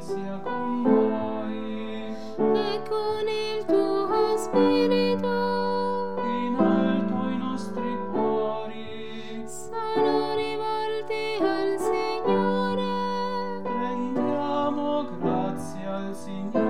sia con voi e con il tuo spirito. in alto i nostri cuori. Sono rivolti al Signore. Rendiamo grazie al Signore.